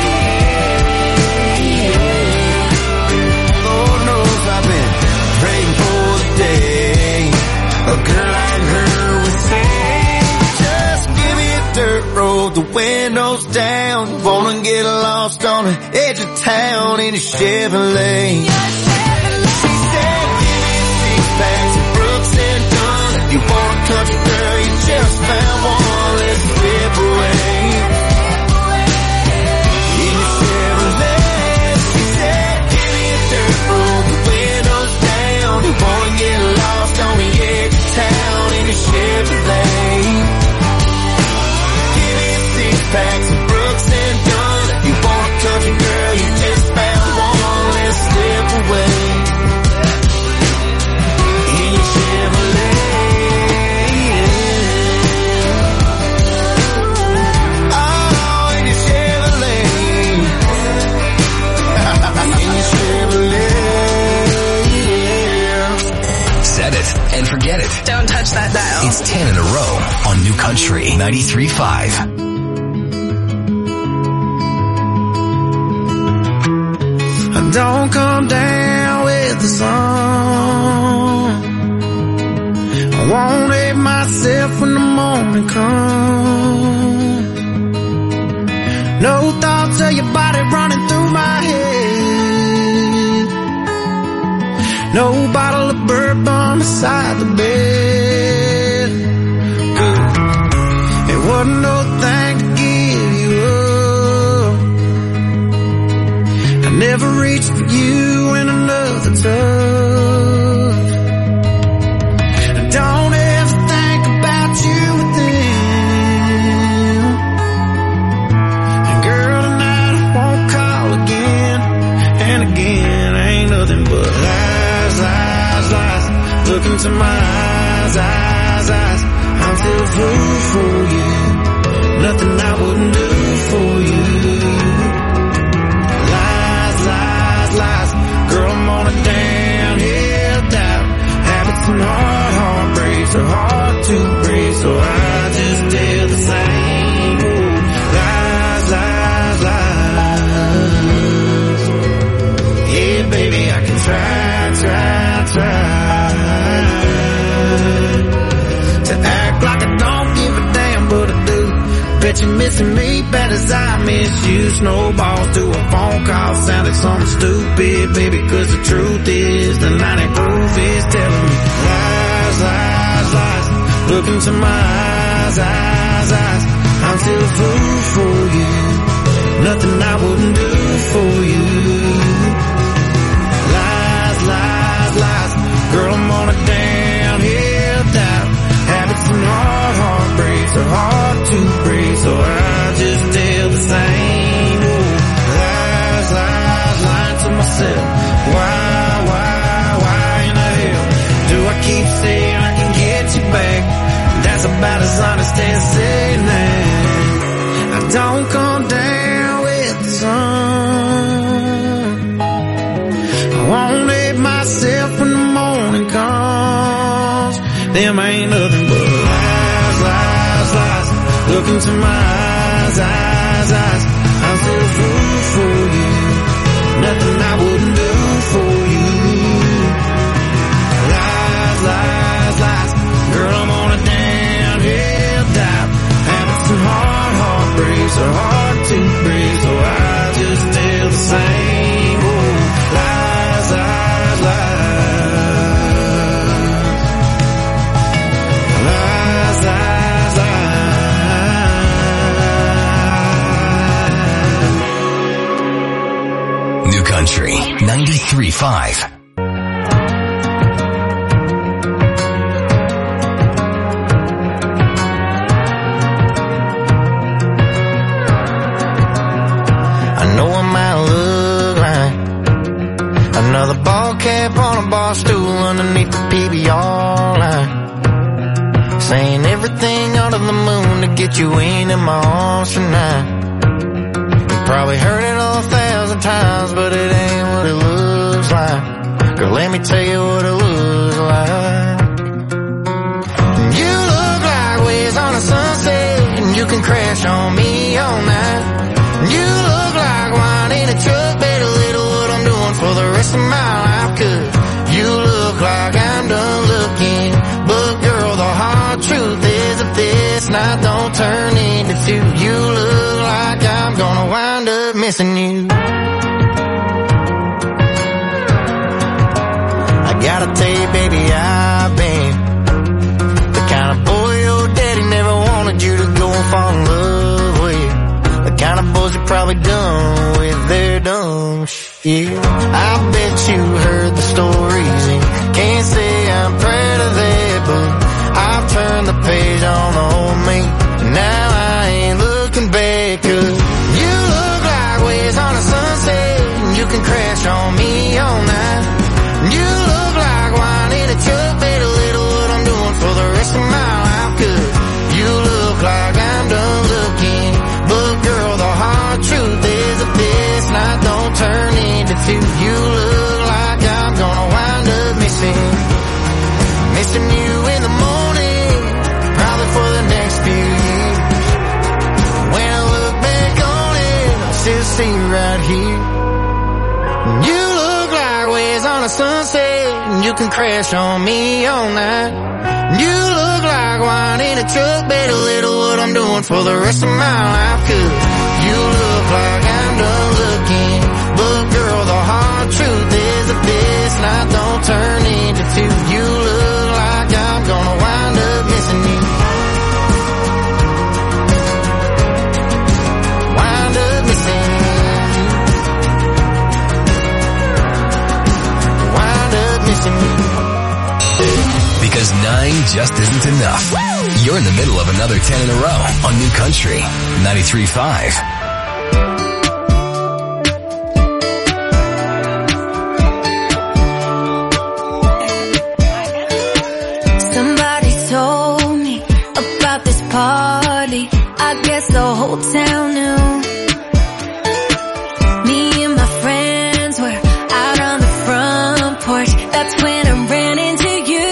Lord knows I've been praying for the day a girl like her would say, just give me a dirt road, the windows down. Wanna get lost on the edge of town in a Chevrolet. She said, give me a six pack, some Brooks and Dunn. If you want a country girl, you just found one, let's slip away. In your Chevrolet. She said, give me a dirt road, the windows down. You wanna get lost on the edge of town in a Chevrolet. Give me a six pack, some Brooks and Dunn. If you want a country girl, you just found one, let's slip away. In your Chevrolet. Set it and forget it. Don't touch that dial. It's ten in a row on New Country ninety-three point five. Don't come down with the sun. I won't hate myself when the morning comes. No thoughts of your body running through my head. No bottle of bourbon beside the bed. Good. It wasn't no place for you in another tub. Don't ever think about you with them. And girl, tonight I won't call again and again. Ain't nothing but lies, lies, lies. Look into my eyes, eyes, eyes. I'm still a fool for you. Nothing I wouldn't do for you. Lies, lies, lies. Girl, I'm on a downhill doubt. Habits and hard heartbreaks are hard to break, so I just tell the same. Ooh, lies, lies, lies. Yeah, baby, I can try, try, try to act like I don't give a damn, but I do. Bet you're missing me bad as I miss you. Snowballs to a phone call sounded something stupid, baby, cause the truth is the ninety proof is telling me lies, lies, lies. Look into my eyes, eyes, eyes. I'm still a fool for you. Nothing I wouldn't do for you. Lies, lies, lies. Girl, I'm on a downhill doubt. Habits and hard heartbreaks are hard to break, so I just tell the same. Ooh, lies, lies, lying to myself. Why, why, why in the hell do I keep saying I can get you back? That's about as honest as saying that I don't come down with the sun. I won't let myself when the morning comes. Them ain't nothing but lies, lies, lies. Look into my eyes, eyes, eyes. I'm still a fool for you. Nothing I wouldn't do for you. Lies, lies, lies. Girl, I'm on a downhill dive. Habits and hard heartbreaks are hard to break, so I just tell the same. Oh, lies, lies, lies. Lies, lies, lies. New Country ninety-three point five. Another ball cap on a bar stool underneath the P B R line, saying everything under the moon to get you into my arms tonight. You probably heard it all a thousand times, but it ain't what it looks like. Girl, let me tell you what it looks like. You look like waves on a sunset, and you can crash on me all night. You look like wine in a truck, better little for the rest of my life, cause you look like I'm done looking. But girl, the hard truth is if this night don't turn into two, you look like I'm gonna wind up missing you. I gotta tell you, baby, I've been the kind of boy your daddy never wanted you to go and fall in love with. The kind of boys you probably done with their dumb shit. I bet you heard the stories and can't say I'm proud of that, but I've turned the page on the old me, and now I ain't looking back, cause you look like waves on a sunset, and you can crash on me all night. You look like wine in a truck, better little what I'm doing for the rest of my life, cause you look like I'm done looking. But girl, the hard truth is that this night don't turn into two. You look like I'm gonna wind up missing, missing you in the morning, probably for the next few years. When I look back on it, I still see you right here. You look like waves on a sunset, and you can crash on me all night. You look like wine in a truck, bet a little what I'm doing for the rest of my life, cause you look like I'm done looking. But girl, the hard truth is that this night don't turn into two. You look like I'm gonna wind up missing you. Wind up missing you. nine just isn't enough. You're in the middle of another ten in a row on New Country ninety-three point five. Somebody told me about this party. I guess the whole town knew. Me and my friends were out on the front porch. That's when I ran into you.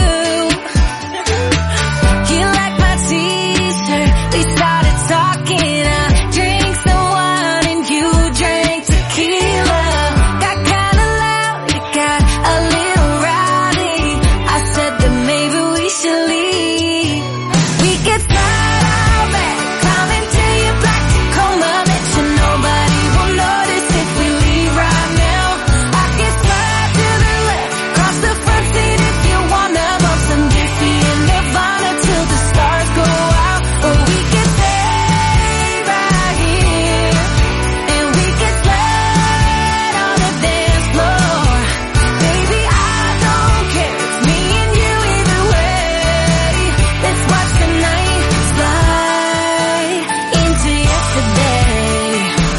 You liked my t-shirt. We started talking. I drank some wine and you drank tequila. Got kinda loud, it got a little rowdy. I said that maybe we should leave. We could slide out back, climb into your black Tacoma. Bet you nobody will notice if we leave right now. I could slide to the left, cross the front seat if you wanna. Bump some Dixie and Nirvana till the stars go out. Or we could stay right here, and we could slide on the dance floor. Baby, I don't care, it's me and you either way. Let's watch the night slide into yesterday.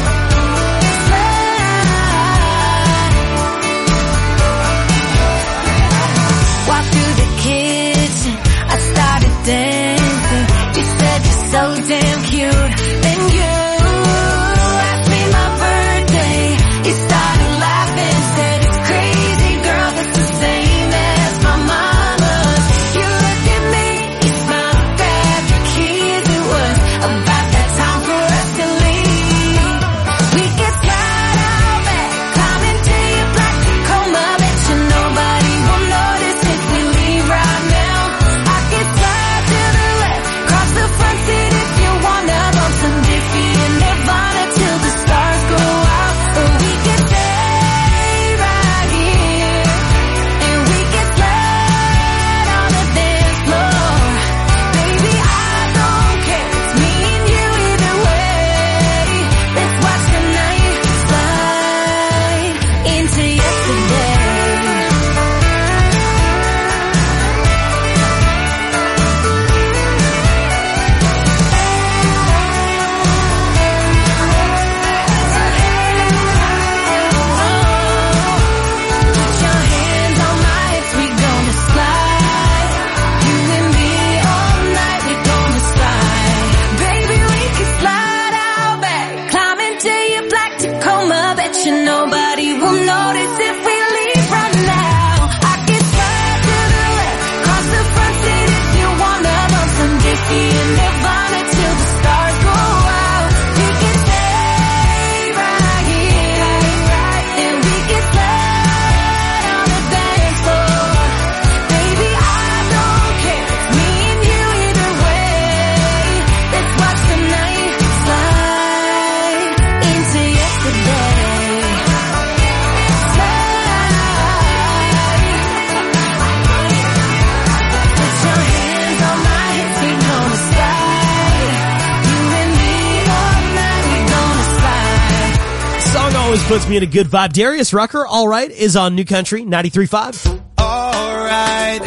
Slide. Walk through the kitchen, I started dancing. You said you're so damn cute. Then you asked me my birthday. You started laughing, said it's crazy, girl, that's the same as my mama's. You looked at me, you smiled, grabbed your keys. It was about that time for us to leave. We could slide out back, climb into your black Tacoma. Bet you nobody will notice if we leave right now. I could slide to the left, cross the front seat if you wanna. Bump some Dixie and Nirvana till the stars go out. Or we could stay right here, and we could slide on the dance floor. Baby, I don't care, it's me and you either way. Let's watch the night slide into yesterday. Put your hands on my hips, we gonna slide. You and me all night, we gonna slide. Baby, we can slide out back, climb into your black Tacoma. Bet you nobody will notice if we leave right now. I can slide to the left, cross the front seat if you wanna. Bump some Dixie and Nirvana till the stars go out. We can stay right here, and we can slide on the dance floor. Baby, I don't care, it's me and you either way. Let's watch the night slide into yesterday. Slide. Put your hands on my hips, we gonna slide. You and me all night, we gonna slide. Song always puts me in a good vibe. Darius Rucker, All Right, is on New Country ninety-three point five. Alright,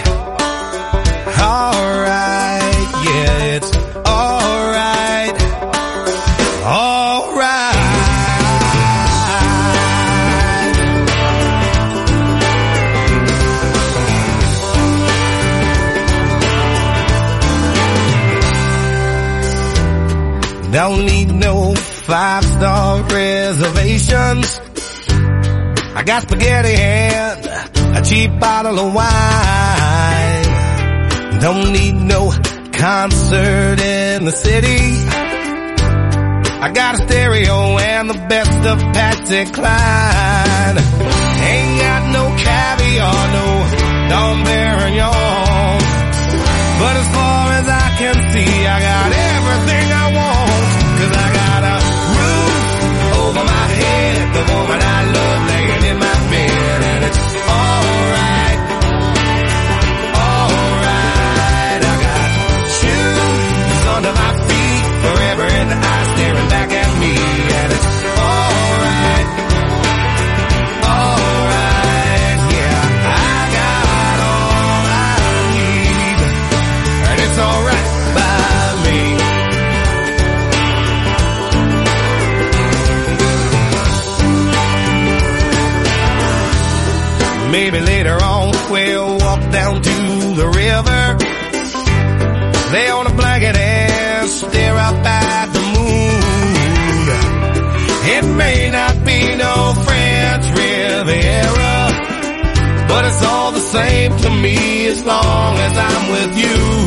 alright, yeah, it's alright, alright. Don't need no five-star reservations. I got spaghetti and a cheap bottle of wine. Don't need no concert in the city. I got a stereo and the best of Patsy Cline. Ain't got no caviar, no Dom Perignon. But as far as I can see, I got everything I want. Cause I got a roof over my head, the woman I love laying in my bed, and it's alright, alright. I got shoes under my feet, forever in the eyes staring back at me, and it's alright, alright. Yeah, I got all I need. jacket and stare up at the moon. It may not be no French Riviera, but it's all the same to me as long as I'm with you.